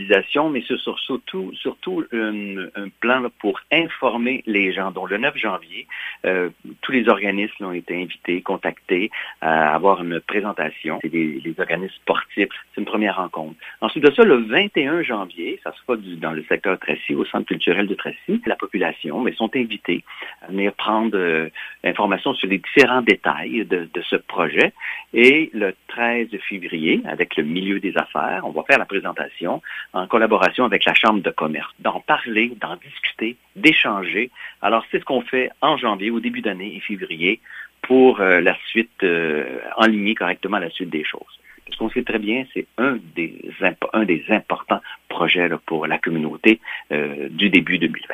sensibilisation, mais c'est surtout un plan là, pour informer les gens. Donc, le 9 janvier, tous les organismes ont été invités, contactés à avoir une présentation. C'est les organismes sportifs. C'est une première rencontre. Ensuite de ça, le 21 janvier, ça sera dans le secteur Tracy, au Centre culturel de Tracy. La population sont invités à venir prendre information sur les différents détails de ce projet. Et le 13 février, avec le milieu des affaires, on va faire la présentation en collaboration avec la Chambre de commerce, d'en parler, d'en discuter, d'échanger. Alors, c'est ce qu'on fait en janvier, au début d'année et février, pour la suite, enligner correctement la suite des choses. Ce qu'on sait très bien, c'est un des importants projets là, pour la communauté du début 2020.